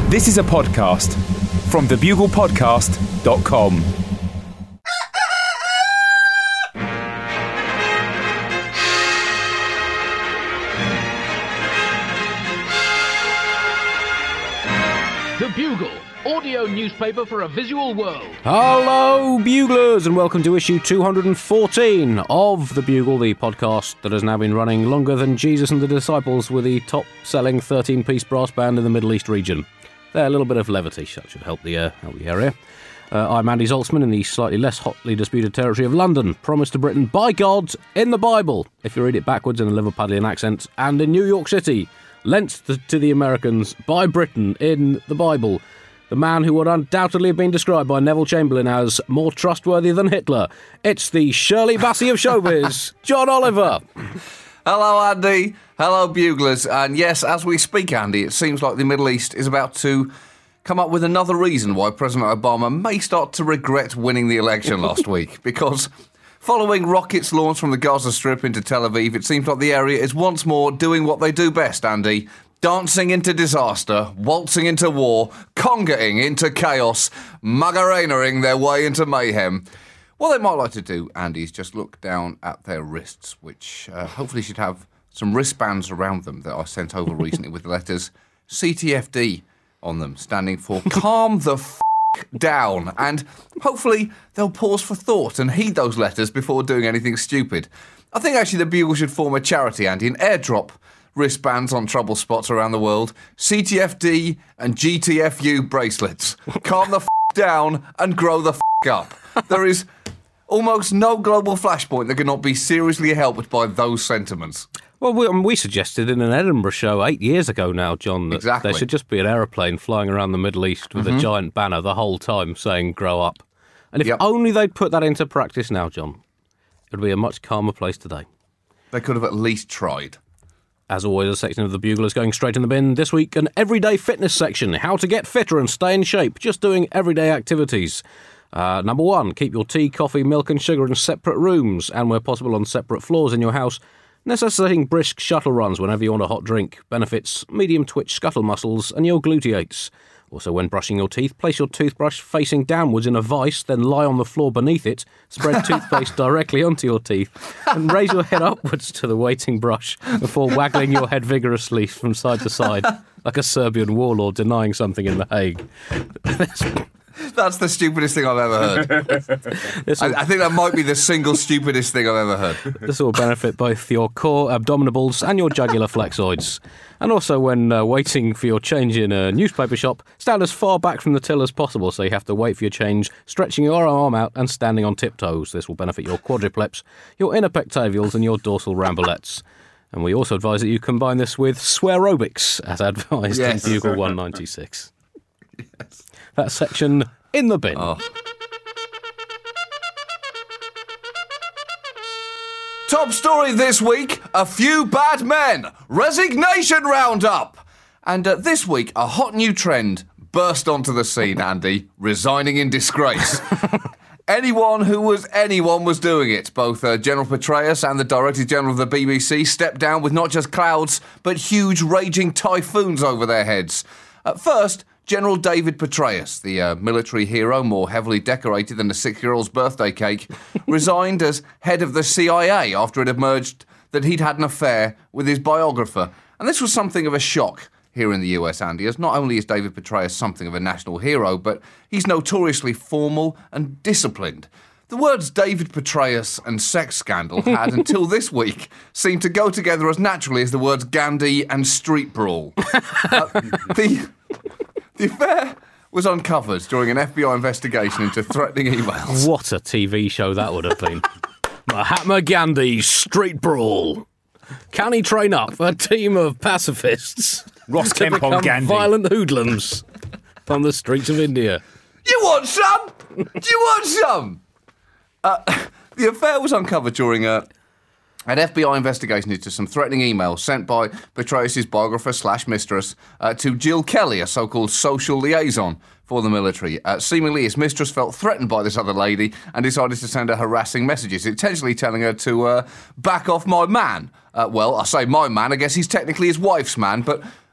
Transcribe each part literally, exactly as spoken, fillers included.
This is a podcast from the bugle podcast dot com. The Bugle, audio newspaper for a visual world. Hello, Buglers, and welcome to issue two hundred fourteen of The Bugle, the podcast that has now been running longer than Jesus and the Disciples with the top-selling thirteen-piece brass band in the Middle East region. There, a little bit of levity, that should help the, uh, help the area. Uh, I'm Andy Zaltzman in the slightly less hotly disputed territory of London, promised to Britain by God in the Bible, if you read it backwards in a Liverpudlian accent, and in New York City, lent to, to the Americans by Britain in the Bible. The man who would undoubtedly have been described by Neville Chamberlain as more trustworthy than Hitler. It's the Shirley Bassey of showbiz, John Oliver. Hello, Andy. Hello, Buglers. And yes, as we speak, Andy, it seems like the Middle East is about to come up with another reason why President Obama may start to regret winning the election last week. Because following rockets launched from the Gaza Strip into Tel Aviv, it seems like the area is once more doing what they do best, Andy. Dancing into disaster, waltzing into war, congaing into chaos, Magarena-ing their way into mayhem. What they might like to do, Andy, is just look down at their wrists, which uh, hopefully should have some wristbands around them that I sent over recently with the letters C T F D on them, standing for Calm the F*** Down. And hopefully they'll pause for thought and heed those letters before doing anything stupid. I think actually the Bugle should form a charity, Andy, and airdrop wristbands on trouble spots around the world, C T F D and G T F U bracelets. Calm the F*** down and grow the F*** up. There is almost no global flashpoint that cannot be seriously helped by those sentiments. Well, we, we suggested in an Edinburgh show eight years ago now, John, that exactly. there should just be an aeroplane flying around the Middle East with mm-hmm. a giant banner the whole time saying, grow up. And if yep. only they'd put that into practice now, John, it would be a much calmer place today. They could have at least tried. As always, a section of the Bugle is going straight in the bin. This week, an everyday fitness section. How to get fitter and stay in shape. Just doing everyday activities. Uh, number one, keep your tea, coffee, milk and sugar in separate rooms and where possible on separate floors in your house, necessitating brisk shuttle runs whenever you want a hot drink. Benefits medium twitch scuttle muscles and your gluteates. Also, when brushing your teeth, place your toothbrush facing downwards in a vice, then lie on the floor beneath it, spread toothpaste directly onto your teeth, and raise your head upwards to the waiting brush before waggling your head vigorously from side to side, like a Serbian warlord denying something in The Hague. That's the stupidest thing I've ever heard. I, I think that might be the single stupidest thing I've ever heard. This will benefit both your core abdominals and your jugular flexoids. And also when uh, waiting for your change in a newspaper shop, stand as far back from the till as possible so you have to wait for your change, stretching your arm out and standing on tiptoes. This will benefit your quadriceps, your inner pectorals and your dorsal ramblettes. And we also advise that you combine this with swearobics, as advised yes. in Bugle one ninety-six. Yes. That section in the bin. Oh. Top story this week, a few bad men, resignation roundup. And uh, this week, a hot new trend burst onto the scene, Andy, resigning in disgrace. Anyone who was anyone was doing it. Both uh, General Petraeus and the Director General of the B B C stepped down with not just clouds, but huge raging typhoons over their heads. At first, General David Petraeus, the uh, military hero more heavily decorated than a six-year-old's birthday cake, resigned as head of the C I A after it emerged that he'd had an affair with his biographer. And this was something of a shock here in the U S, Andy, as not only is David Petraeus something of a national hero, but he's notoriously formal and disciplined. The words David Petraeus and sex scandal had, until this week, seemed to go together as naturally as the words Gandhi and street brawl. uh, the... The affair was uncovered during an F B I investigation into threatening emails. What a T V show that would have been. Mahatma Gandhi, street brawl. Can he train up a team of pacifists Ross to Kemp become on Gandhi. violent hoodlums on the streets of India? You want some? Do you want some? Uh, the affair was uncovered during a... An F B I investigation into some threatening emails sent by Petraeus' biographer slash mistress uh, to Jill Kelly, a so-called social liaison for the military. Uh, seemingly, his mistress felt threatened by this other lady and decided to send her harassing messages, intentionally telling her to uh, back off my man. Uh, well, I say my man, I guess he's technically his wife's man, but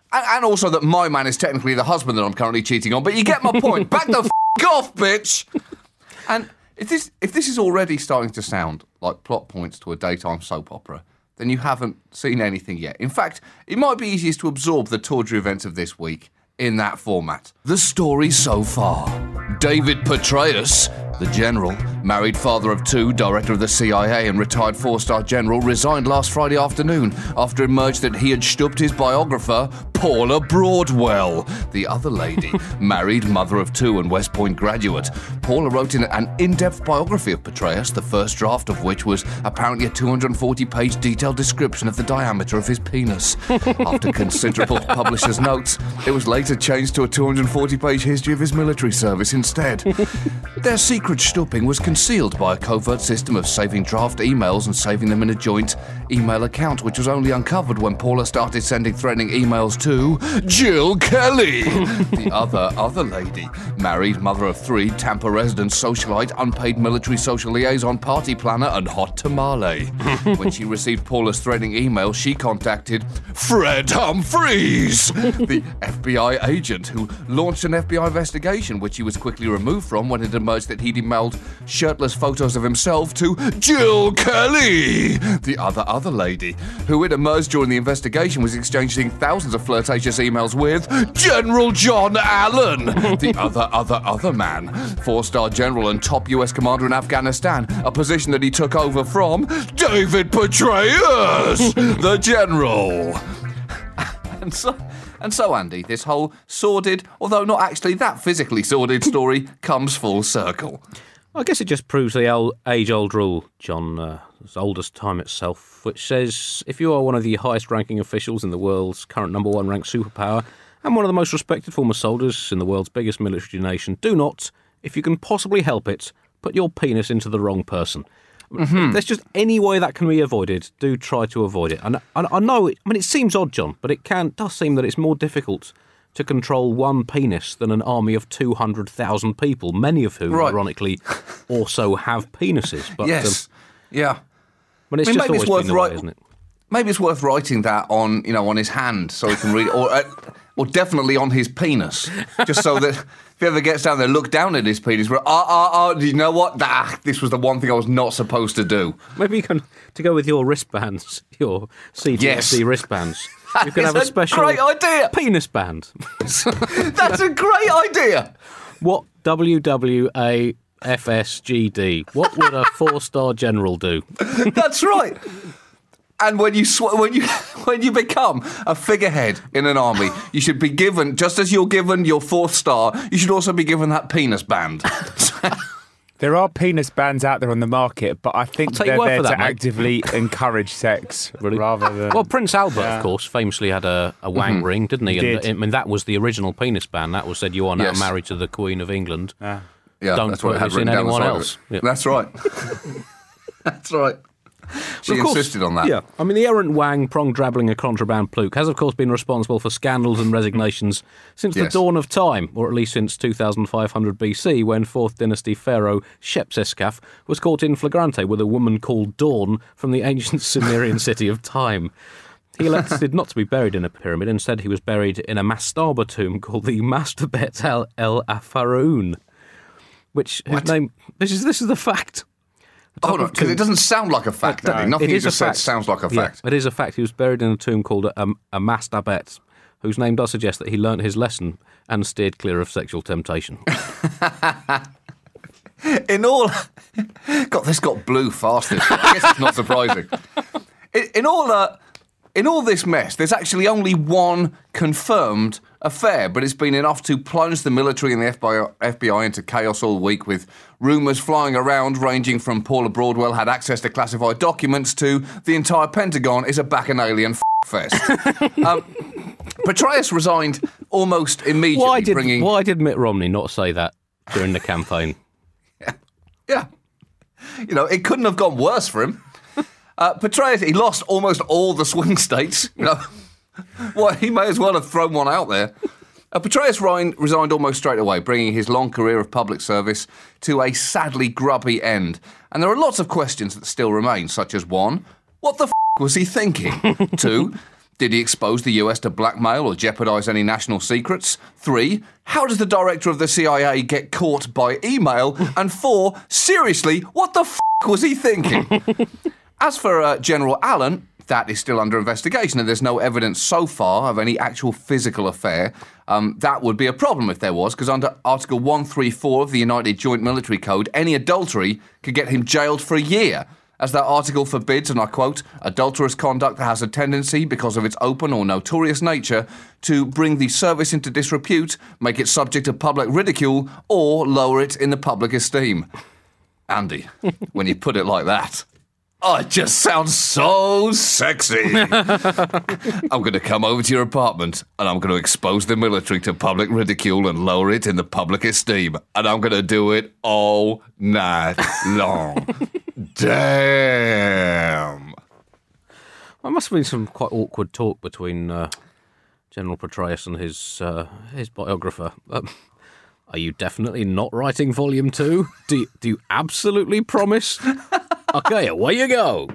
And, and also that my man is technically the husband that I'm currently cheating on. But you get my point. Back the f*** off, bitch! And if this if this is already starting to sound like plot points to a daytime soap opera, then you haven't seen anything yet. In fact, it might be easiest to absorb the tawdry events of this week in that format. The story so far. David Petraeus, the general, married father of two, director of the C I A and retired four-star general, resigned last Friday afternoon after it emerged that he had stooped his biographer, Paula Broadwell. The other lady, married, mother of two and West Point graduate. Paula wrote in an in-depth biography of Petraeus, the first draft of which was apparently a two hundred forty page detailed description of the diameter of his penis. After considerable publisher's notes, it was later changed to a two hundred forty page history of his military service instead. Their secret stooping was concealed by a covert system of saving draft emails and saving them in a joint email account, which was only uncovered when Paula started sending threatening emails to Jill Kelly, the other other lady, married, mother of three, Tampa resident, socialite, unpaid military social liaison, party planner, and hot tamale. When she received Paula's threatening email, she contacted Fred Humphreys, the F B I agent who launched an F B I investigation, which he was quickly removed from when it emerged that he'd emailed shirtless photos of himself to Jill Kelly, the other other lady, who it emerged during the investigation was exchanging thousands of flirtatious emails with General John Allen, the other other other man, four-star general and top U S commander in Afghanistan, a position that he took over from David Petraeus, the general. And so, and so, Andy, this whole sordid, although not actually that physically sordid story, comes full circle. I guess it just proves the old, age-old rule, John, uh, as old as time itself, which says if you are one of the highest-ranking officials in the world's current number one ranked superpower and one of the most respected former soldiers in the world's biggest military nation, do not, if you can possibly help it, put your penis into the wrong person. Mm-hmm. If there's just any way that can be avoided, do try to avoid it. And I, I know, it, I mean, it seems odd, John, but it can does seem that it's more difficult to control one penis than an army of two hundred thousand people, many of whom, right. ironically, also have penises. But, yes, um, yeah. But it's I mean, just maybe always it's worth been the write- way, isn't it? Maybe it's worth writing that on, you know, on his hand so he can read it, or, uh, or definitely on his penis, just so that if he ever gets down there, look down at his penis. Ah, ah, ah! Do you know what? Ah, this was the one thing I was not supposed to do. Maybe you can to go with your wristbands, your C T S D yes. wristbands. You can have a special great idea. penis band. That's a great idea. What W W A F S G D? What would a four-star general do? That's right. And when you sw- when you when you become a figurehead in an army, you should be given, just as you're given your fourth star, you should also be given that penis band. There are penis bands out there on the market, but I think they're there that, to mate. actively encourage sex really? rather than... Well, Prince Albert, yeah. of course, famously had a, a wang mm-hmm. ring, didn't he? He and, did. I mean, that was the original penis band. That was said, you are now Yes. married to the Queen of England. Yeah, yeah, Don't that's put what it had this in written down the anyone side of else. it. Yeah. That's right. That's right. She Of course, insisted on that. Yeah, I mean, the errant wang prong-drabbling a contraband pluke has, of course, been responsible for scandals and resignations since Yes. the dawn of time, or at least since two thousand five hundred B C, when fourth Dynasty pharaoh Shepseskaf was caught in flagrante with a woman called Dawn from the ancient Sumerian city of Time. He elected not to be buried in a pyramid. Instead, he was buried in a mastaba tomb called the Mastabet el, el Afaroun, which whose What? name. This is this is the fact. Hold on, because it doesn't sound like a fact, No, Andy. Nothing it you is just a said fact. sounds like a Yeah, fact. it is a fact. He was buried in a tomb called a, a mastabet, whose name does suggest that he learnt his lesson and steered clear of sexual temptation. In all... God, this got blue fast. This I guess it's not surprising. In, in all... Uh, In all this mess, there's actually only one confirmed affair, but it's been enough to plunge the military and the F B I, F B I into chaos all week, with rumours flying around ranging from Paula Broadwell had access to classified documents to the entire Pentagon is a bacchanalian f*** fest. um, Petraeus resigned almost immediately, Why did bringing... Why did Mitt Romney not say that during the campaign? Yeah. You know, it couldn't have gone worse for him. Uh, Petraeus, he lost almost all the swing states. You know, well, he may as well have thrown one out there. Uh, Petraeus resigned almost straight away, bringing his long career of public service to a sadly grubby end. And there are lots of questions that still remain, such as one, what the f*** was he thinking? Two, Did he expose the U S to blackmail or jeopardise any national secrets? Three, how does the director of the C I A get caught by email? And four, seriously, what the f*** was he thinking? As for uh, General Allen, that is still under investigation and there's no evidence so far of any actual physical affair. Um, that would be a problem if there was, because under Article one thirty-four of the United Joint Military Code, any adultery could get him jailed for a year. As that article forbids, and I quote, adulterous conduct has a tendency, because of its open or notorious nature, to bring the service into disrepute, make it subject to public ridicule, or lower it in the public esteem. Andy, when you put it like that, oh, it just sounds so sexy. I'm going to come over to your apartment and I'm going to expose the military to public ridicule and lower it in the public esteem. And I'm going to do it all night long. Damn. There must have been some quite awkward talk between uh, General Petraeus and his uh, his biographer. Um, are you definitely not writing volume two? Do you, do you absolutely promise? Okay, away you go.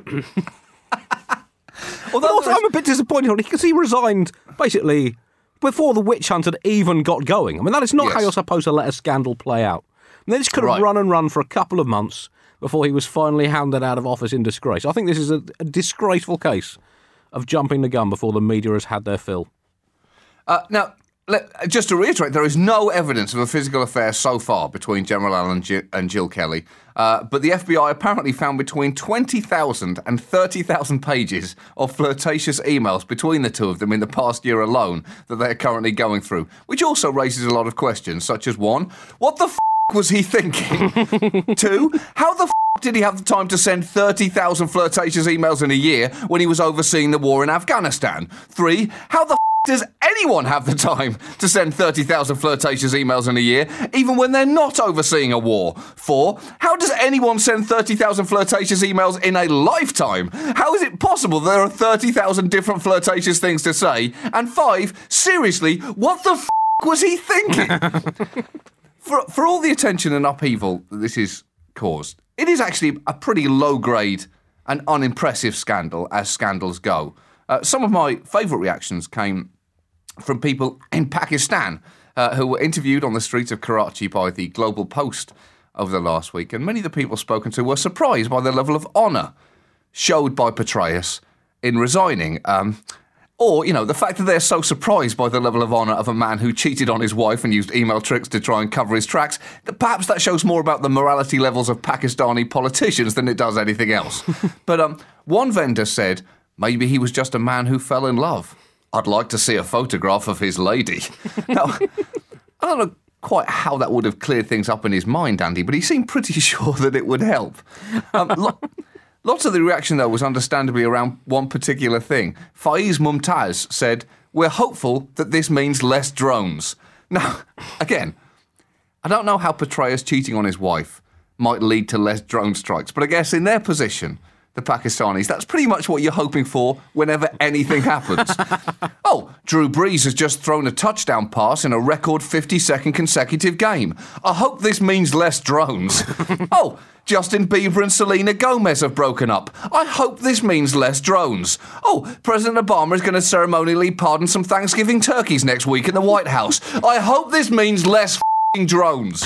Although also, I'm a bit disappointed on it because he resigned basically before the witch hunt had even got going. I mean, that is not yes. how you're supposed to let a scandal play out. And they just could have right. run and run for a couple of months before he was finally hounded out of office in disgrace. I think this is a, a disgraceful case of jumping the gun before the media has had their fill. Uh, now, let, just to reiterate, there is no evidence of a physical affair so far between General Allen and, G- and Jill Kelly. Uh, but the F B I apparently found between twenty thousand and thirty thousand pages of flirtatious emails between the two of them in the past year alone that they're currently going through, which also raises a lot of questions, such as one, what the f*** was he thinking? Two, how the f*** did he have the time to send thirty thousand flirtatious emails in a year when he was overseeing the war in Afghanistan? Three, how the f*** does anyone have the time to send thirty thousand flirtatious emails in a year, even when they're not overseeing a war? Four, how does anyone send thirty thousand flirtatious emails in a lifetime? How is it possible there are thirty thousand different flirtatious things to say? And five, seriously, what the f*** was he thinking? for, for all the attention and upheaval that this is caused, it is actually a pretty low-grade and unimpressive scandal, as scandals go. Uh, some of my favourite reactions came from people in Pakistan uh, who were interviewed on the streets of Karachi by the Global Post over the last week, and many of the people spoken to were surprised by the level of honour showed by Petraeus in resigning. Um, or, you know, the fact that they're so surprised by the level of honour of a man who cheated on his wife and used email tricks to try and cover his tracks, that perhaps that shows more about the morality levels of Pakistani politicians than it does anything else. But um, one vendor said, maybe he was just a man who fell in love. I'd like to see a photograph of his lady. Now, I don't know quite how that would have cleared things up in his mind, Andy, but he seemed pretty sure that it would help. Um, lo- lots of the reaction, though, was understandably around one particular thing. Faiz Mumtaz said, we're hopeful that this means less drones. Now, again, I don't know how Petraeus cheating on his wife might lead to less drone strikes, but I guess in their position, the Pakistanis, that's pretty much what you're hoping for whenever anything happens. Oh, Drew Brees has just thrown a touchdown pass in a record fifty-second consecutive game. I hope this means less drones. Oh, Justin Bieber and Selena Gomez have broken up. I hope this means less drones. Oh, President Obama is going to ceremonially pardon some Thanksgiving turkeys next week in the White House. I hope this means less f***ing drones.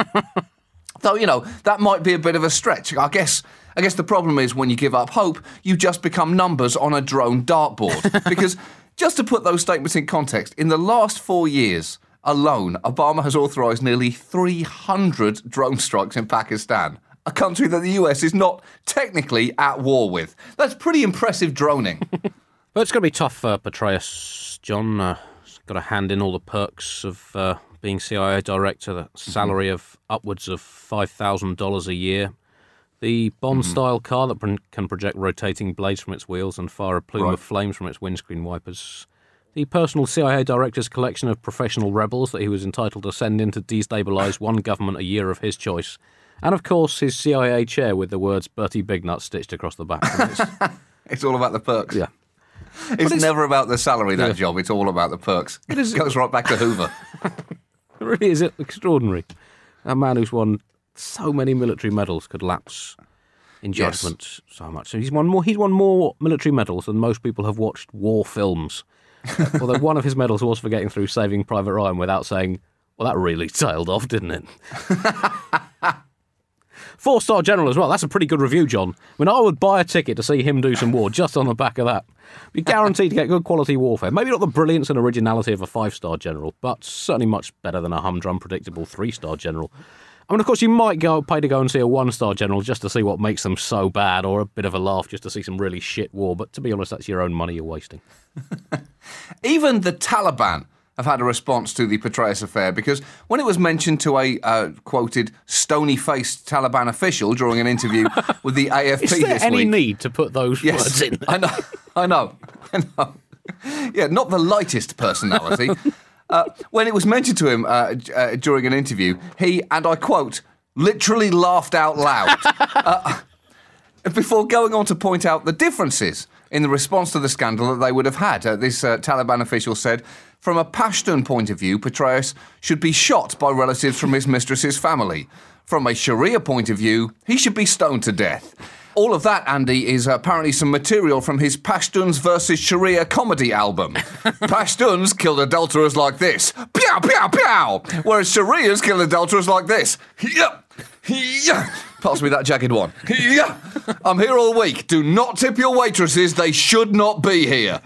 Though, you know, that might be a bit of a stretch. I guess... I guess the problem is when you give up hope, you just become numbers on a drone dartboard. Because, just to put those statements in context, in the last four years alone, Obama has authorised nearly three hundred drone strikes in Pakistan, a country that the U S is not technically at war with. That's pretty impressive droning. But it's going to be tough for Petraeus, John. Uh, he's got to hand in all the perks of uh, being C I A director, the salary mm-hmm. of upwards of five thousand dollars a year. The Bond-style mm-hmm. car that pr- can project rotating blades from its wheels and fire a plume right. of flames from its windscreen wipers. The personal C I A director's collection of professional rebels that he was entitled to send in to destabilise one government a year of his choice. And, of course, his C I A chair with the words Bertie Bignut stitched across the back. It's, it's all about the perks. Yeah. It's, it's never about the salary, that yeah. job. It's all about the perks. It is, It goes right back to Hoover. It really is extraordinary. A man who's won so many military medals could lapse in judgment yes. so much. So he's won more. He's won more military medals than most people have watched war films. Although one of his medals was for getting through Saving Private Ryan without saying, "Well, that really tailed off, didn't it?" Four-star general as well. That's a pretty good review, John. I mean, I would buy a ticket to see him do some war just on the back of that. You're guaranteed to get good quality warfare. Maybe not the brilliance and originality of a five-star general, but certainly much better than a humdrum, predictable three-star general. I mean, of course, you might go pay to go and see a one-star general just to see what makes them so bad, or a bit of a laugh just to see some really shit war. But to be honest, that's your own money you're wasting. Even the Taliban have had a response to the Petraeus affair, because when it was mentioned to a uh, quoted stony-faced Taliban official during an interview with the A F P this week... Is there any need to put those yes, words in there? I know, I know, I know. Yeah, not the lightest personality. uh, when it was mentioned to him uh, uh, during an interview, he, and I quote, literally laughed out loud uh, before going on to point out the differences in the response to the scandal that they would have had. Uh, this uh, Taliban official said, from a Pashtun point of view, Petraeus should be shot by relatives from his mistress's family. From a Sharia point of view, he should be stoned to death. All of that, Andy, is apparently some material from his Pashtuns versus Sharia comedy album. Pashtuns killed adulterers like this. Pow, pow, pow! Whereas Sharias killed adulterers like this. Yeah, yeah. Pass me that jagged one. Yeah. I'm here all week. Do not tip your waitresses. They should not be here.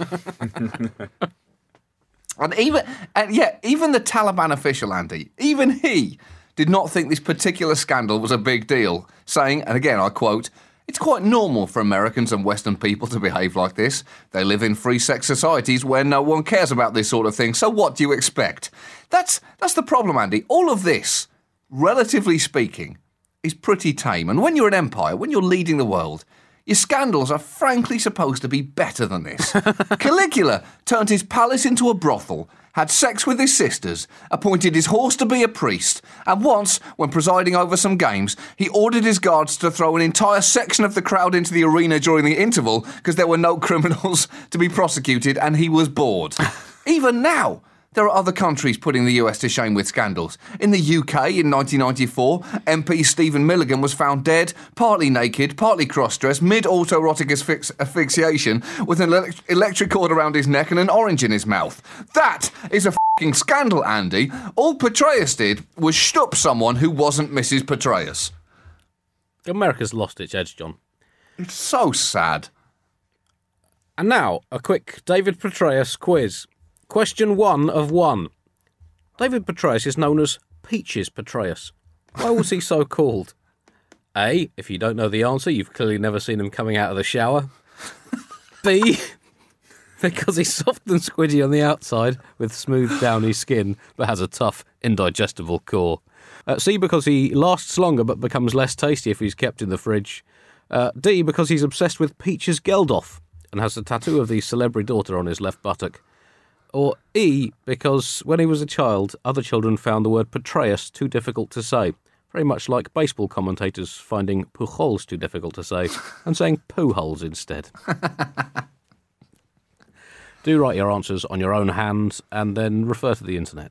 And even, and yeah, even the Taliban official, Andy, even he did not think this particular scandal was a big deal, saying, and again I quote, "It's quite normal for Americans and Western people to behave like this. They live in free sex societies where no one cares about this sort of thing, so what do you expect?" That's, that's the problem, Andy. All of this, relatively speaking, is pretty tame. And when you're an empire, when you're leading the world, your scandals are frankly supposed to be better than this. Caligula turned his palace into a brothel, had sex with his sisters, appointed his horse to be a priest, and once, when presiding over some games, he ordered his guards to throw an entire section of the crowd into the arena during the interval because there were no criminals to be prosecuted and he was bored. Even now, there are other countries putting the U S to shame with scandals. In the U K, in nineteen ninety-four, M P Stephen Milligan was found dead, partly naked, partly cross-dressed, mid-autoerotic asphyx- asphyxiation, with an elect- electric cord around his neck and an orange in his mouth. That is a f***ing scandal, Andy. All Petraeus did was shtup someone who wasn't Missus Petraeus. America's lost its edge, John. It's so sad. And now, a quick David Petraeus quiz. Question one of one. David Petraeus is known as Peaches Petraeus. Why was he so called? A, if you don't know the answer, you've clearly never seen him coming out of the shower. B, because he's soft and squidgy on the outside with smooth downy skin but has a tough, indigestible core. Uh, C, because he lasts longer but becomes less tasty if he's kept in the fridge. Uh, D, because he's obsessed with Peaches Geldof and has a tattoo of the celebrity daughter on his left buttock. Or E, because when he was a child, other children found the word Petraeus too difficult to say. Very much like baseball commentators finding Pujols too difficult to say and saying Pujols instead. Do write your answers on your own hand and then refer to the internet.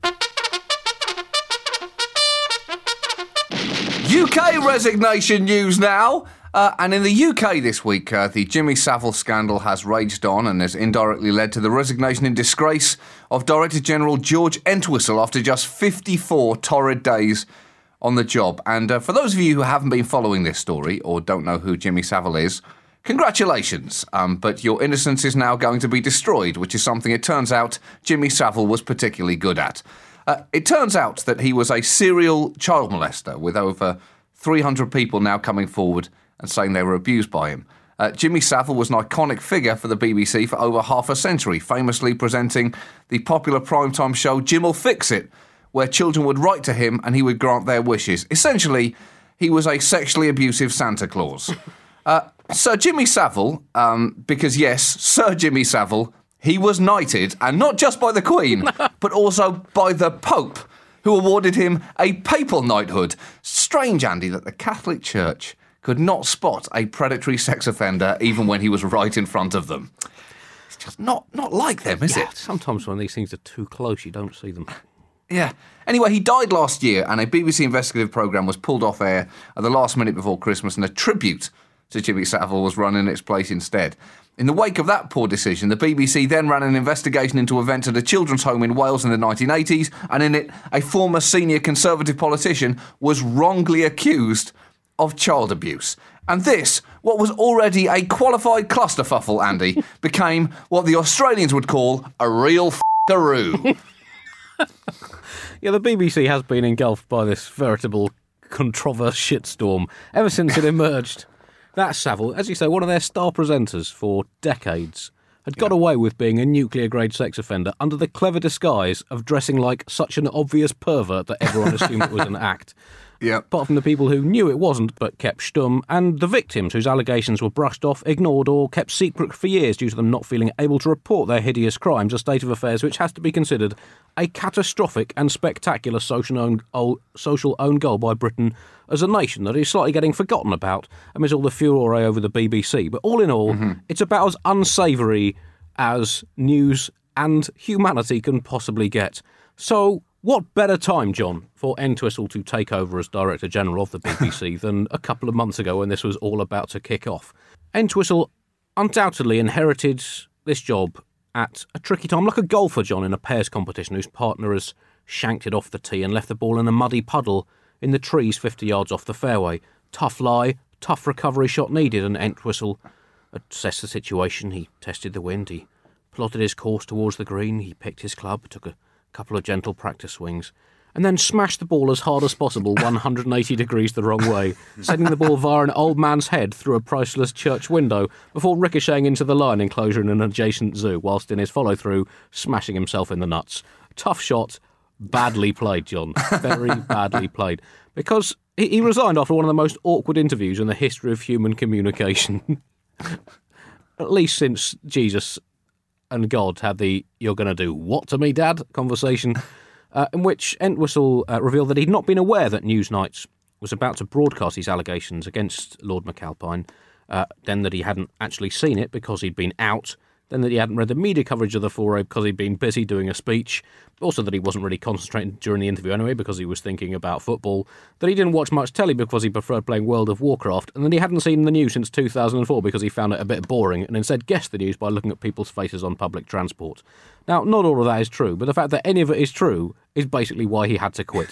U K resignation news now. Uh, and in the U K this week, uh, the Jimmy Savile scandal has raged on and has indirectly led to the resignation in disgrace of Director General George Entwistle after just fifty-four torrid days on the job. And uh, for those of you who haven't been following this story or don't know who Jimmy Savile is, congratulations, um, but your innocence is now going to be destroyed, which is something it turns out Jimmy Savile was particularly good at. Uh, it turns out that he was a serial child molester, with over three hundred people now coming forward and saying they were abused by him. Uh, Jimmy Savile was an iconic figure for the B B C for over half a century, famously presenting the popular primetime show Jim'll Fix It, where children would write to him and he would grant their wishes. Essentially, he was a sexually abusive Santa Claus. Uh, Sir Jimmy Savile, um, because yes, Sir Jimmy Savile, he was knighted, and not just by the Queen, but also by the Pope, who awarded him a papal knighthood. Strange, Andy, that the Catholic Church could not spot a predatory sex offender even when he was right in front of them. It's just not, not like them, is yeah, it? Sometimes when these things are too close, you don't see them. Yeah. Anyway, he died last year, and a B B C investigative programme was pulled off air at the last minute before Christmas, and a tribute so Jimmy Savile was run in its place instead. In the wake of that poor decision, the B B C then ran an investigation into events at a children's home in Wales in the nineteen eighties, and in it, a former senior Conservative politician was wrongly accused of child abuse. And this, what was already a qualified clusterfuffle, Andy, became what the Australians would call a real f***aroo. Yeah, the B B C has been engulfed by this veritable controversial shitstorm ever since it emerged. That Savile, as you say, one of their star presenters for decades, had got yeah. away with being a nuclear-grade sex offender under the clever disguise of dressing like such an obvious pervert that everyone assumed it was an act. Yep. Apart from the people who knew it wasn't but kept stum, and the victims whose allegations were brushed off, ignored or kept secret for years due to them not feeling able to report their hideous crimes, a state of affairs which has to be considered a catastrophic and spectacular social own, social own goal by Britain as a nation that is slightly getting forgotten about amidst all the furore over the B B C. But all in all, mm-hmm. it's about as unsavoury as news and humanity can possibly get. So, what better time, John, for Entwistle to take over as Director General of the B B C than a couple of months ago when this was all about to kick off? Entwistle undoubtedly inherited this job at a tricky time, like a golfer, John, in a pairs competition whose partner has shanked it off the tee and left the ball in a muddy puddle in the trees fifty yards off the fairway. Tough lie, tough recovery shot needed, and Entwistle assessed the situation. He tested the wind, he plotted his course towards the green, he picked his club, took a couple of gentle practice swings, and then smashed the ball as hard as possible one hundred eighty degrees the wrong way, sending the ball via an old man's head through a priceless church window before ricocheting into the lion enclosure in an adjacent zoo, whilst in his follow-through smashing himself in the nuts. Tough shot, badly played, John. Very badly played. Because he, he resigned after one of the most awkward interviews in the history of human communication. At least since Jesus and God had the "you're going to do what to me, Dad?" conversation, uh, in which Entwistle uh, revealed that he'd not been aware that Newsnight was about to broadcast these allegations against Lord McAlpine, uh, then that he hadn't actually seen it because he'd been out, then that he hadn't read the media coverage of the foray because he'd been busy doing a speech, also that he wasn't really concentrating during the interview anyway because he was thinking about football, that he didn't watch much telly because he preferred playing World of Warcraft, and that he hadn't seen the news since two thousand four because he found it a bit boring and instead guessed the news by looking at people's faces on public transport. Now, not all of that is true, but the fact that any of it is true is basically why he had to quit.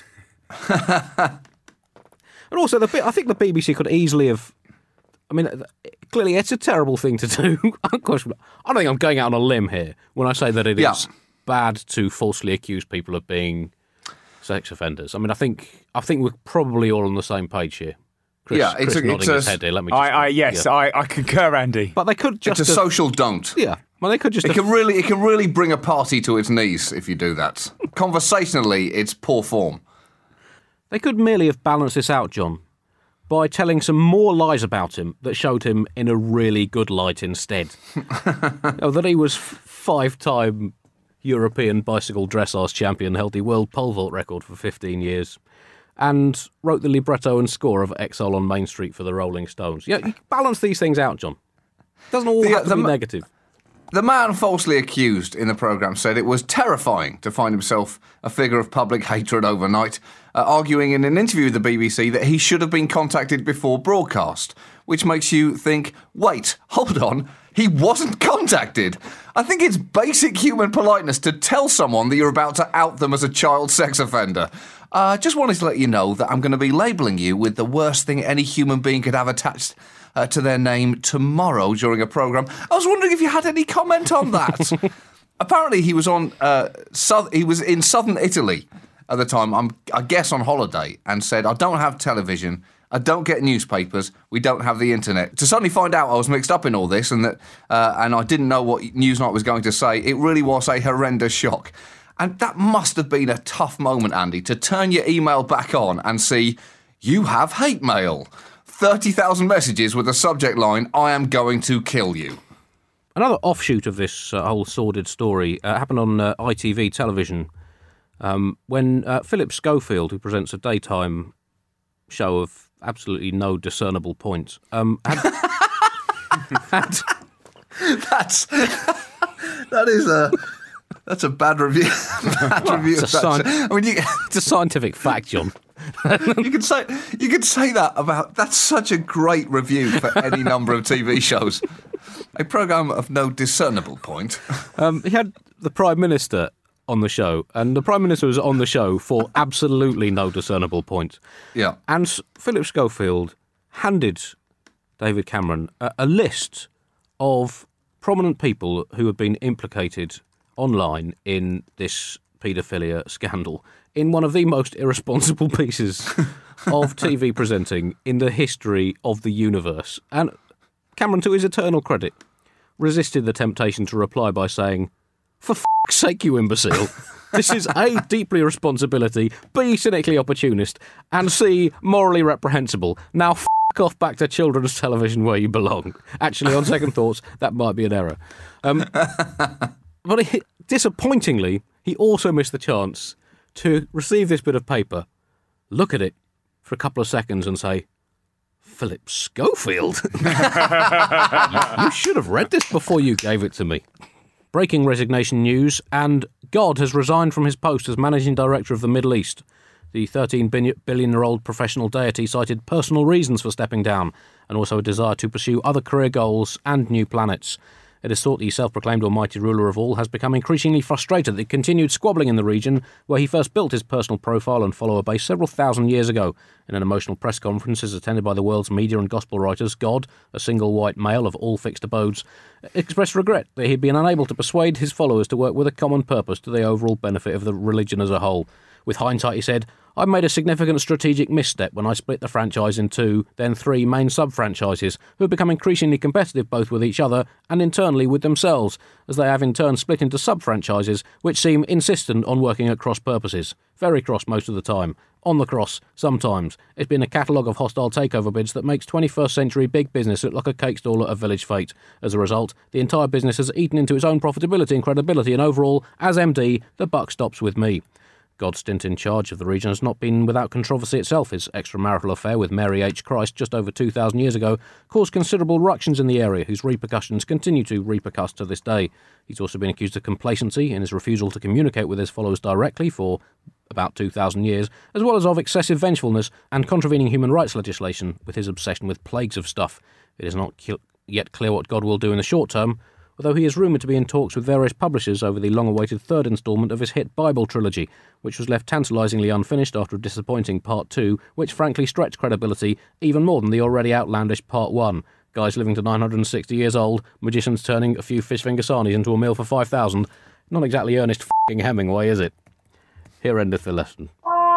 And also, the I think the B B C could easily have... I mean, clearly it's a terrible thing to do. I don't think I'm going out on a limb here when I say that it yeah. is bad to falsely accuse people of being sex offenders. I mean, I think I think we're probably all on the same page here. Chris, yeah, it's Chris a, nodding it's a, his head here. Let me. Just, I, I yes, yeah. I, I concur, Andy. But they could just. It's a have, social don't. Yeah. Well, they could just. It have, can really, it can really bring a party to its knees if you do that. Conversationally, it's poor form. They could merely have balanced this out, John, by telling some more lies about him that showed him in a really good light instead. You know, that he was five-time European bicycle dressage champion, held the world pole vault record for fifteen years, and wrote the libretto and score of Exile on Main Street for the Rolling Stones. Yeah, you balance these things out, John. It doesn't all the, have to the, be negative. The man falsely accused in the programme said it was terrifying to find himself a figure of public hatred overnight, uh, arguing in an interview with the B B C that he should have been contacted before broadcast, which makes you think, wait, hold on, he wasn't contacted. I think it's basic human politeness to tell someone that you're about to out them as a child sex offender. I uh, just wanted to let you know that I'm going to be labelling you with the worst thing any human being could have attached Uh, to their name tomorrow during a programme. I was wondering if you had any comment on that. Apparently he was on, uh, south- he was in southern Italy at the time, I'm, I guess on holiday, and said, I don't have television, I don't get newspapers, we don't have the internet. To suddenly find out I was mixed up in all this and that, uh, and I didn't know what Newsnight was going to say, it really was a horrendous shock. And that must have been a tough moment, Andy, to turn your email back on and see, you have hate mail. thirty thousand messages with the subject line, I am going to kill you. Another offshoot of this uh, whole sordid story uh, happened on uh, I T V television um, when uh, Philip Schofield, who presents a daytime show of absolutely no discernible point, um, had, had... That's... that is a... That's a bad review. bad well, review. It's a, sci- I mean, you... it's a scientific fact, John. You could say you could say that about. That's such a great review for any number of T V shows. A programme of no discernible point. Um, he had the Prime Minister on the show, and the Prime Minister was on the show for absolutely no discernible point. Yeah. And Philip Schofield handed David Cameron a, a list of prominent people who have been implicated online in this paedophilia scandal in one of the most irresponsible pieces of T V presenting in the history of the universe. And Cameron, to his eternal credit, resisted the temptation to reply by saying, "For f***'s sake, you imbecile. This is A, deeply irresponsibility, B, cynically opportunist, and C, morally reprehensible. Now f*** off back to children's television where you belong." Actually, on second thoughts, that might be an error. Um, but he, disappointingly, he also missed the chance to receive this bit of paper, look at it for a couple of seconds and say, "Philip Schofield? You should have read this before you gave it to me." Breaking resignation news, and God has resigned from his post as Managing Director of the Middle East. The thirteen billion-year-old professional deity cited personal reasons for stepping down, and also a desire to pursue other career goals and new planets. It is thought the self-proclaimed almighty ruler of all has become increasingly frustrated at the continued squabbling in the region, where he first built his personal profile and follower base several thousand years ago. In an emotional press conference attended by the world's media and gospel writers, God, a single white male of all fixed abodes, expressed regret that he'd been unable to persuade his followers to work with a common purpose to the overall benefit of the religion as a whole. With hindsight, he said, "I made a significant strategic misstep when I split the franchise in two, then three main sub-franchises, who have become increasingly competitive both with each other and internally with themselves, as they have in turn split into sub-franchises which seem insistent on working at cross purposes. Very cross most of the time. On the cross, sometimes. It's been a catalogue of hostile takeover bids that makes twenty-first century big business look like a cake stall at a village fete. As a result, the entire business has eaten into its own profitability and credibility, and overall, as M D, the buck stops with me." God's stint in charge of the region has not been without controversy itself. His extramarital affair with Mary H. Christ just over two thousand years ago caused considerable ructions in the area, whose repercussions continue to repercuss to this day. He's also been accused of complacency in his refusal to communicate with his followers directly for about two thousand years, as well as of excessive vengefulness and contravening human rights legislation with his obsession with plagues of stuff. It is not yet clear what God will do in the short term, although he is rumoured to be in talks with various publishers over the long-awaited third instalment of his hit Bible trilogy, which was left tantalisingly unfinished after a disappointing Part two, which frankly stretched credibility even more than the already outlandish Part one. Guys living to nine hundred sixty years old, magicians turning a few fish finger sarnies into a meal for five thousand. Not exactly Ernest f***ing Hemingway, is it? Here endeth the lesson.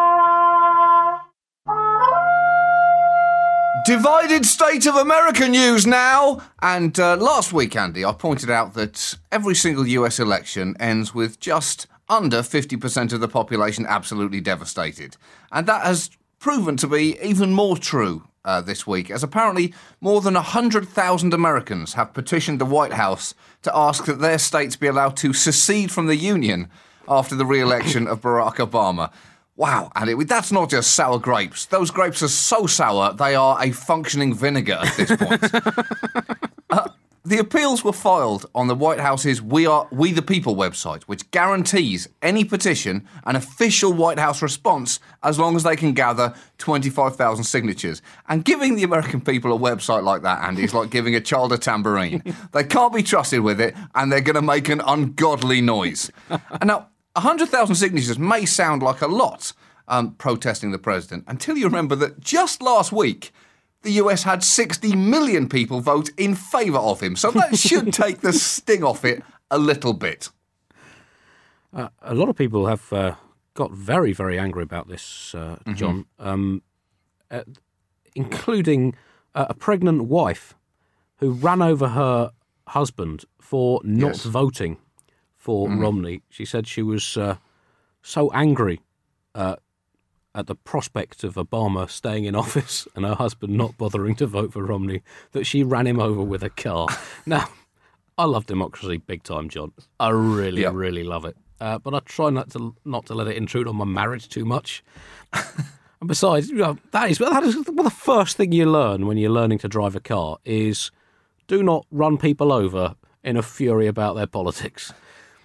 Divided state of America news now. And uh, last week, Andy, I pointed out that every single U S election ends with just under fifty percent of the population absolutely devastated. And that has proven to be even more true uh, this week, as apparently more than one hundred thousand Americans have petitioned the White House to ask that their states be allowed to secede from the Union after the re-election of Barack Obama. Wow, and it, that's not just sour grapes. Those grapes are so sour, they are a functioning vinegar at this point. uh, the appeals were filed on the White House's We Are We the People website, which guarantees any petition an official White House response as long as they can gather twenty-five thousand signatures. And giving the American people a website like that, Andy, is like giving a child a tambourine. They can't be trusted with it, and they're going to make an ungodly noise. And now, one hundred thousand signatures may sound like a lot um, protesting the president, until you remember that just last week, the U S had sixty million people vote in favour of him. So that should take the sting off it a little bit. Uh, a lot of people have uh, got very, very angry about this, uh, mm-hmm. John, um, uh, including uh, a pregnant wife who ran over her husband for not yes. voting for mm. Romney. She said she was uh, so angry uh, at the prospect of Obama staying in office and her husband not bothering to vote for Romney that she ran him over with a car. Now, I love democracy big time, John. I really, yep. really love it. Uh, but I try not to not to let it intrude on my marriage too much. And besides, you know, that is that is well, the first thing you learn when you're learning to drive a car is do not run people over in a fury about their politics.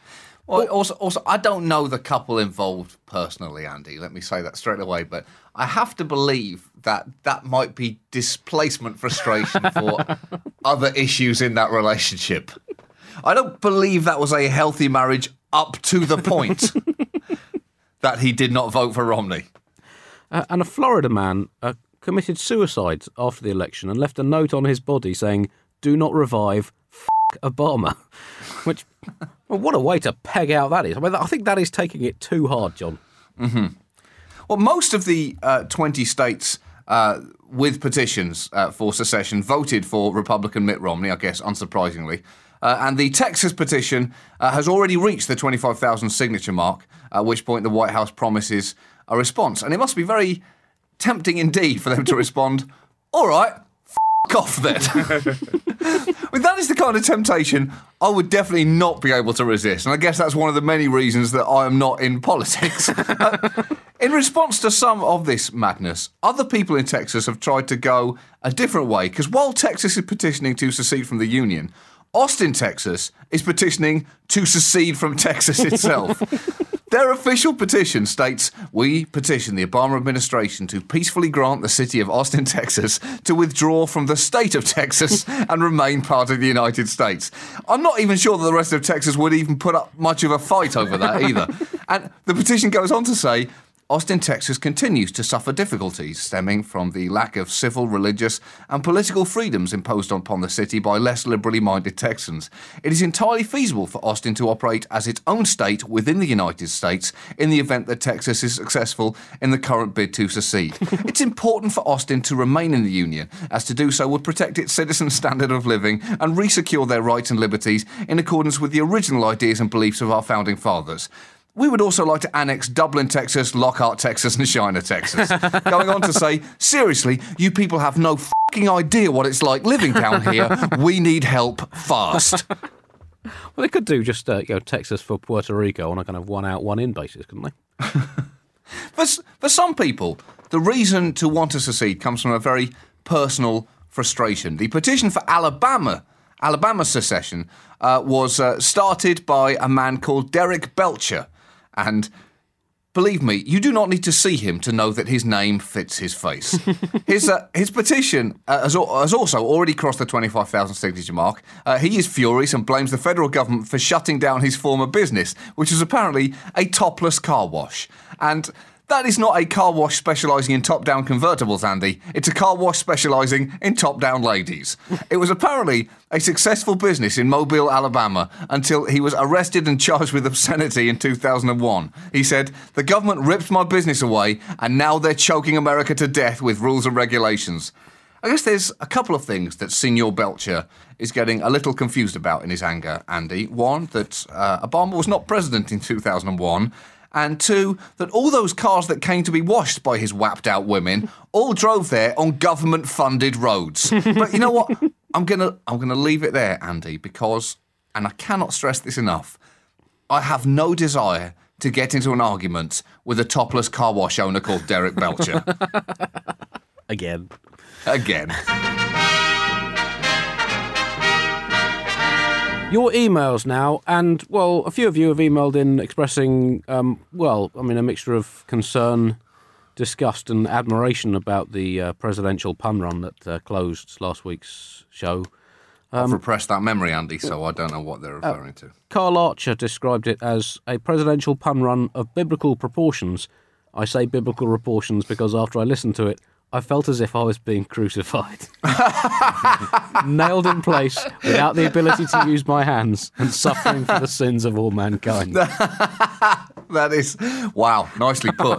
Well, also, also, I don't know the couple involved personally, Andy. Let me say that straight away. But I have to believe that that might be displacement frustration for other issues in that relationship. I don't believe that was a healthy marriage up to the point that he did not vote for Romney. Uh, and a Florida man uh, committed suicide after the election and left a note on his body saying, "Do not revive f*** Obama." Which, well, what a way to peg out that is. I mean, I think that is taking it too hard, John. Mm-hmm. Well, most of the uh, twenty states uh, with petitions uh, for secession voted for Republican Mitt Romney, I guess, unsurprisingly. Uh, and the Texas petition uh, has already reached the twenty-five thousand signature mark, at which point the White House promises a response. And it must be very tempting indeed for them to respond, "All right, f*** off then." I mean, that is the kind of temptation I would definitely not be able to resist. And I guess that's one of the many reasons that I am not in politics. uh, in response to some of this madness, other people in Texas have tried to go a different way. Because while Texas is petitioning to secede from the Union, Austin, Texas is petitioning to secede from Texas itself. Their official petition states, "We petition the Obama administration to peacefully grant the city of Austin, Texas, to withdraw from the state of Texas and remain part of the United States." I'm not even sure that the rest of Texas would even put up much of a fight over that either. And the petition goes on to say, "Austin, Texas continues to suffer difficulties stemming from the lack of civil, religious and political freedoms imposed upon the city by less liberally minded Texans. It is entirely feasible for Austin to operate as its own state within the United States in the event that Texas is successful in the current bid to secede. It's important for Austin to remain in the Union, as to do so would protect its citizens' standard of living and re-secure their rights and liberties in accordance with the original ideas and beliefs of our founding fathers. We would also like to annex Dublin, Texas, Lockhart, Texas, and China, Texas." Going on to say, "Seriously, you people have no fucking idea what it's like living down here. We need help fast." Well, they could do just uh, you know Texas for Puerto Rico on a kind of one out, one in basis, couldn't they? for, for some people, the reason to want to secede comes from a very personal frustration. The petition for Alabama Alabama secession uh, was uh, started by a man called Derek Belcher. And believe me, you do not need to see him to know that his name fits his face. his uh, his petition uh, has, has also already crossed the twenty-five thousand signature mark. Uh, he is furious and blames the federal government for shutting down his former business, which is apparently a topless car wash. And that is not a car wash specialising in top-down convertibles, Andy. It's a car wash specialising in top-down ladies. It was apparently a successful business in Mobile, Alabama, until he was arrested and charged with obscenity in two thousand one. He said, "The government ripped my business away, and now they're choking America to death with rules and regulations." I guess there's a couple of things that Senor Belcher is getting a little confused about in his anger, Andy. One, that uh, Obama was not president in two thousand one, and two, that all those cars that came to be washed by his whapped-out women all drove there on government-funded roads. But you know what? I'm gonna I'm gonna leave it there, Andy, because, and I cannot stress this enough, I have no desire to get into an argument with a topless car wash owner called Derek Belcher. Again. Again. Your emails now, and, well, a few of you have emailed in expressing, um, well, I mean, a mixture of concern, disgust and admiration about the uh, presidential pun run that uh, closed last week's show. Um, I've repressed that memory, Andy, so I don't know what they're referring uh, to. Carl Archer described it as a presidential pun run of biblical proportions. I say biblical proportions because after I listened to it, I felt as if I was being crucified. Nailed in place without the ability to use my hands and suffering for the sins of all mankind. That is, wow, nicely put.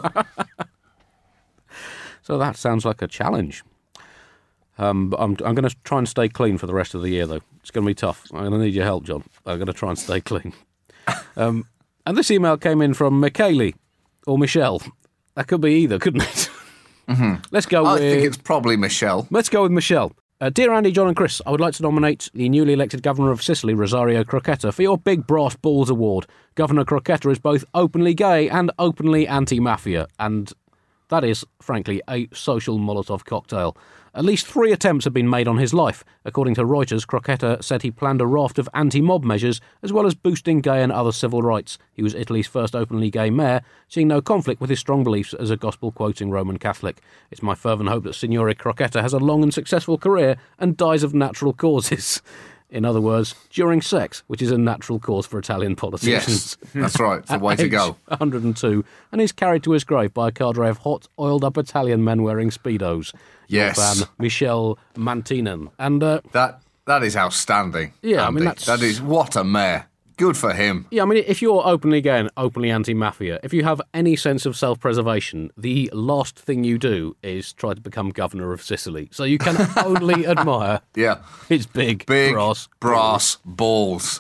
So that sounds like a challenge. Um, but I'm, I'm going to try and stay clean for the rest of the year, though. It's going to be tough. I'm going to need your help, John. I'm going to try and stay clean. Um, and this email came in from Michaeli, or Michelle. That could be either, couldn't it? Mm-hmm. Let's go I with... I think it's probably Michelle. Let's go with Michelle. Uh, Dear Andy, John and Chris, I would like to nominate the newly elected Governor of Sicily, Rosario Crocetta, for your Big Brass Balls Award. Governor Crocetta is both openly gay and openly anti-mafia. And That is, frankly, a social Molotov cocktail. At least three attempts have been made on his life. According to Reuters, Crocetta said he planned a raft of anti-mob measures, as well as boosting gay and other civil rights. He was Italy's first openly gay mayor, seeing no conflict with his strong beliefs as a gospel-quoting Roman Catholic. It's my fervent hope that Signore Crocetta has a long and successful career and dies of natural causes. In other words, during sex, which is a natural cause for Italian politicians. Yes, that's right. It's the way to go. one hundred and two, and he's carried to his grave by a cadre of hot, oiled-up Italian men wearing Speedos. Yes. Fan Michel Mantinen. And, uh, That That is outstanding. Yeah, Andy. I mean, that's... That is, what a mayor. Good for him. Yeah, I mean, if you're openly gay and openly anti-mafia, if you have any sense of self-preservation, the last thing you do is try to become governor of Sicily. So you can only admire Yeah. his big, Big brass, brass balls.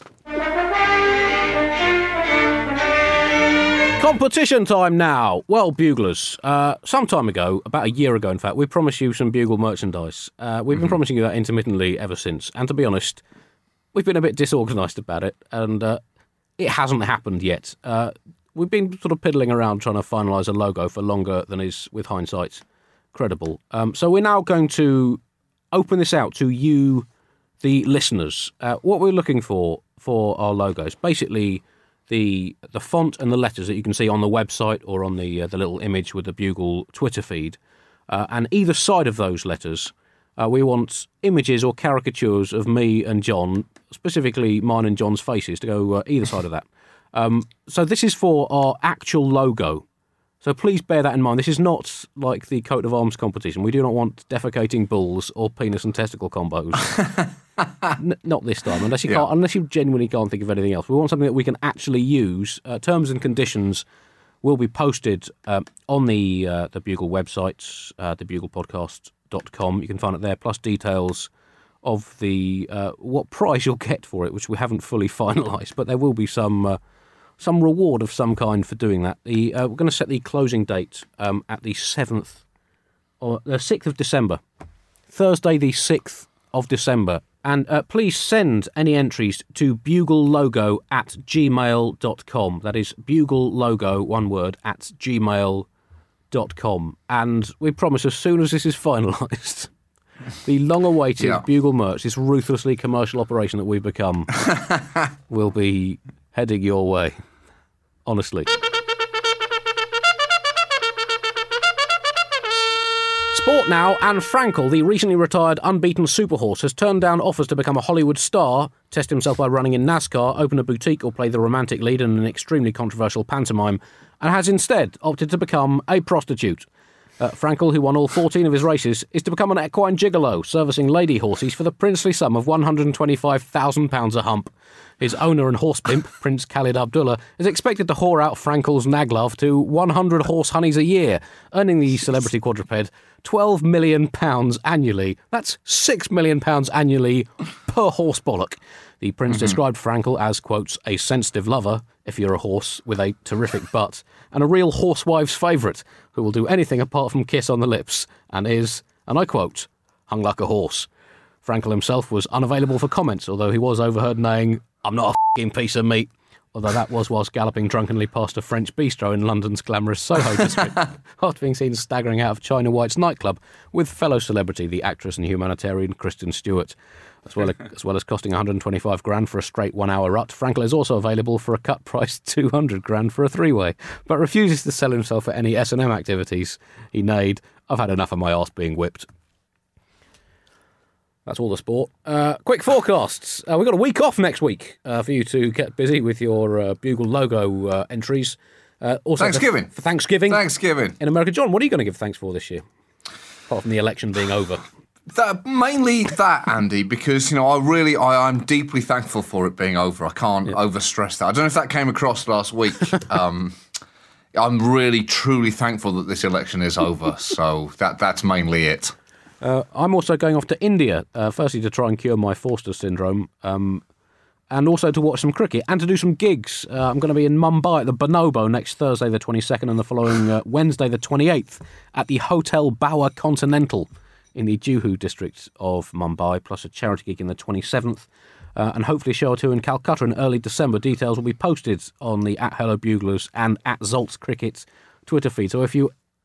Competition time now. Well, Buglers, uh, some time ago, about a year ago in fact, we promised you some Bugle merchandise. Uh, we've been mm-hmm. promising you that intermittently ever since. And to be honest, we've been a bit disorganised about it, and uh, it hasn't happened yet. Uh, we've been sort of piddling around trying to finalise a logo for longer than is, with hindsight, credible. Um, so we're now going to open this out to you, the listeners. Uh, what we're looking for for our logos, basically the the font and the letters that you can see on the website or on the uh, the little image with the Bugle Twitter feed, uh, and either side of those letters, uh, we want images or caricatures of me and John, specifically mine and John's faces, to go uh, either side of that. Um, so this is for our actual logo. So please bear that in mind. This is not like the coat of arms competition. We do not want defecating bulls or penis and testicle combos. N- not this time, unless you Yeah. can't, unless you genuinely can't think of anything else. We want something that we can actually use. Uh, terms and conditions will be posted um, on the uh, the Bugle website, uh, the bugle podcast dot com. You can find it there, plus details of the uh, what prize you'll get for it, which we haven't fully finalised, but there will be some uh, some reward of some kind for doing that. The uh, we're going to set the closing date um, at the seventh or the sixth of December, Thursday, the sixth of December. And uh, please send any entries to buglelogo at gmail dot com. That is buglelogo, one word, at gmail dot com. And we promise as soon as this is finalised, the long-awaited Yeah. Bugle merch, this ruthlessly commercial operation that we've become, will be heading your way. Honestly. Sport now, and Frankel, the recently retired unbeaten superhorse, has turned down offers to become a Hollywood star, test himself by running in NASCAR, open a boutique or play the romantic lead in an extremely controversial pantomime, and has instead opted to become a prostitute. Uh, Frankel, who won all fourteen of his races, is to become an equine gigolo, servicing lady horses for the princely sum of one hundred twenty-five thousand pounds a hump. His owner and horse pimp, Prince Khalid Abdullah, is expected to whore out Frankel's nag love to one hundred horse honeys a year, earning the celebrity quadruped twelve million pounds annually. That's six million pounds annually per horse bollock. The prince mm-hmm. described Frankel as, quotes, a sensitive lover, if you're a horse, with a terrific butt, and a real horsewife's favourite, who will do anything apart from kiss on the lips, and is, and I quote, hung like a horse. Frankel himself was unavailable for comments, although he was overheard neighing, I'm not a f***ing piece of meat, although that was whilst galloping drunkenly past a French bistro in London's glamorous Soho district, after being seen staggering out of China White's nightclub with fellow celebrity, the actress and humanitarian Kristen Stewart. As well, as well as costing one hundred twenty-five grand for a straight one-hour rut, Frankel is also available for a cut price two hundred grand for a three-way, but refuses to sell himself for any S and M activities. He neighed, I've had enough of my arse being whipped. That's all the sport. Uh, quick forecasts. Uh, we've got a week off next week uh, for you to get busy with your uh, Bugle logo uh, entries. Uh, also Thanksgiving. For Thanksgiving. Thanksgiving. In America. John, what are you going to give thanks for this year? Apart from the election being over. That, mainly that, Andy, because, you know, I really, I, I'm deeply thankful for it being over. I can't yeah. overstress that. I don't know if that came across last week. um, I'm really, truly thankful that this election is over. So that that's mainly it. Uh, I'm also going off to India, uh, firstly to try and cure my Forster syndrome, um, and also to watch some cricket and to do some gigs. Uh, I'm going to be in Mumbai at the Bonobo next Thursday the twenty-second and the following uh, Wednesday the twenty-eighth at the Hotel Bower Continental in the Juhu district of Mumbai, plus a charity gig in the twenty-seventh, uh, and hopefully a show or two in Calcutta in early December. Details will be posted on the at Hello Buglers and at Zoltz Cricket Twitter feed. So if you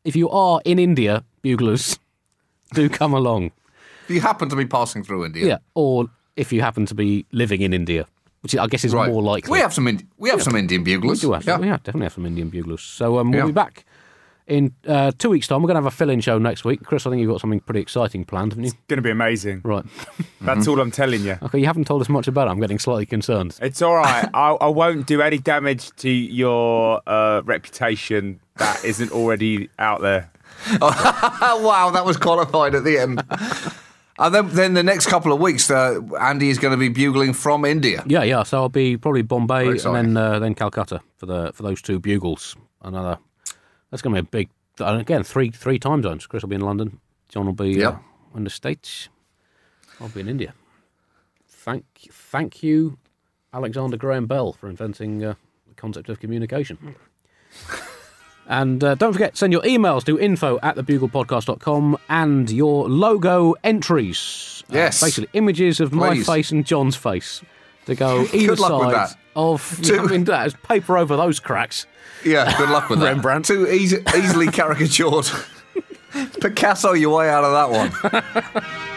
if you are in India, buglers, do come along. If you happen to be passing through India. Yeah, or if you happen to be living in India, which I guess is right. more likely. We have some Indi- we have yeah. some Indian buglers. We do have, yeah. we have definitely have some Indian buglers. So um, we'll yeah. be back in uh, two weeks' time. We're going to have a fill-in show next week. Chris, I think you've got something pretty exciting planned, haven't you? It's going to be amazing. Right. That's all I'm telling you. Okay, you haven't told us much about it. I'm getting slightly concerned. It's all right. I, I won't do any damage to your uh, reputation that isn't already out there. Wow, that was qualified at the end. And then, then the next couple of weeks, uh, Andy is going to be bugling from India. Yeah, yeah. So I'll be probably Bombay Very and exciting. then uh, then Calcutta for the for those two bugles. Another. That's going to be a big. And again, three three time zones. Chris will be in London. John will be Yep. uh, in the States. I'll be in India. Thank thank you, Alexander Graham Bell, for inventing uh, the concept of communication. And uh, don't forget, send your emails to info at thebuglepodcast dot com and your logo entries. Yes. Uh, basically, images of my Please. face and John's face to go either Good luck with side that. of... I mean, there's paper over those cracks. Yeah, good luck with that. Rembrandt. Too easy, easily caricatured. Picasso your way out of that one.